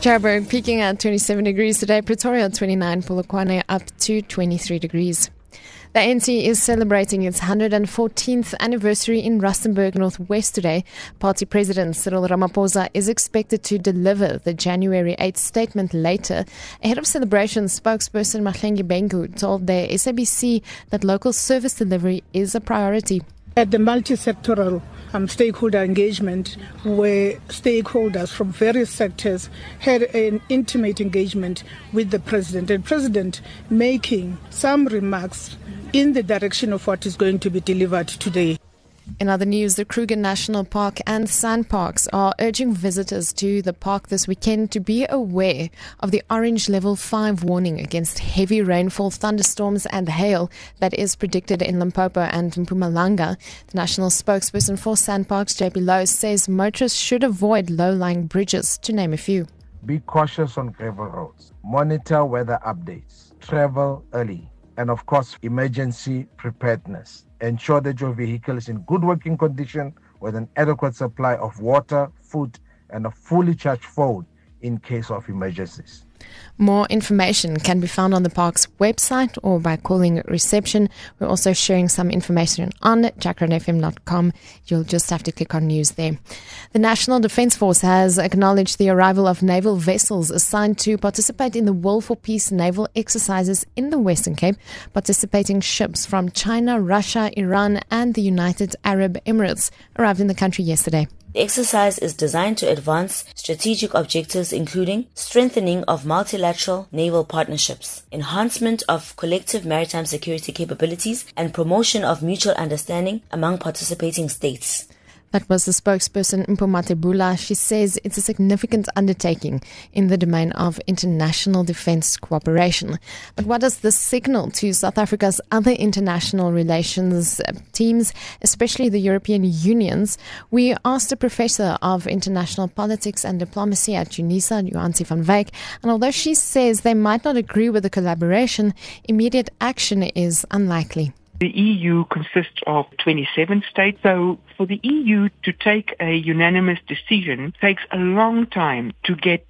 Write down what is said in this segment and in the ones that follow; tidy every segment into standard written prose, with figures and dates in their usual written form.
Joburg peaking at 27 degrees today, Pretoria 29, Polokwane up to 23 degrees. The ANC is celebrating its 114th anniversary in Rustenburg, Northwest today. Party President Cyril Ramaphosa is expected to deliver the January 8th statement later. Ahead of celebrations, spokesperson Mahlengi Bengu told the SABC that local service delivery is a priority. At the multi-sectoral stakeholder engagement, where stakeholders from various sectors had an intimate engagement with the President, and President making some remarks in the direction of what is going to be delivered today. In other news, the Kruger National Park and SANParks are urging visitors to the park this weekend to be aware of the orange level 5 warning against heavy rainfall, thunderstorms and hail that is predicted in Limpopo and Mpumalanga. The national spokesperson for SANParks, JP Lowe, says motorists should avoid low-lying bridges, to name a few. Be cautious on gravel roads, monitor weather updates, travel early, and of course, emergency preparedness. Ensure that your vehicle is in good working condition with an adequate supply of water, food, and a fully charged phone in case of emergencies. More information can be found on the park's website or by calling reception. We're also sharing some information on jackranfm.com. You'll just have to click on news there. The National Defence Force has acknowledged the arrival of naval vessels assigned to participate in the Will for Peace naval exercises in the Western Cape. Participating ships from China, Russia, Iran and the United Arab Emirates arrived in the country yesterday. The exercise is designed to advance strategic objectives including strengthening of multilateral naval partnerships, enhancement of collective maritime security capabilities, and promotion of mutual understanding among participating states. That was the spokesperson, Mpho Matebula. She says it's a significant undertaking in the domain of international defence cooperation. But what does this signal to South Africa's other international relations teams, especially the European Union's? We asked a professor of international politics and diplomacy at UNISA, Johansi van Wyk, and although she says they might not agree with the collaboration, immediate action is unlikely. The EU consists of 27 states, so for the EU to take a unanimous decision takes a long time to get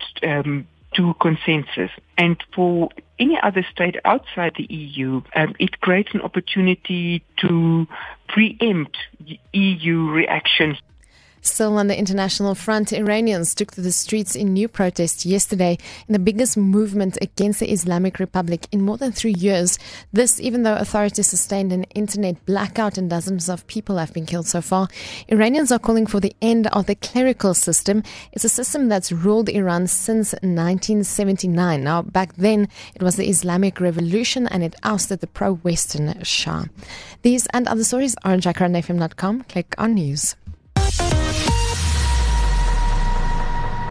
to consensus. And for any other state outside the EU, it creates an opportunity to preempt EU reactions. Still on the international front, Iranians took to the streets in new protest yesterday in the biggest movement against the Islamic Republic in more than 3 years. This even though authorities sustained an internet blackout and dozens of people have been killed so far. Iranians are calling for the end of the clerical system. It's a system that's ruled Iran since 1979. Now, back then, it was the Islamic Revolution and it ousted the pro-Western Shah. These and other stories are on jackranfm.com. Click on news.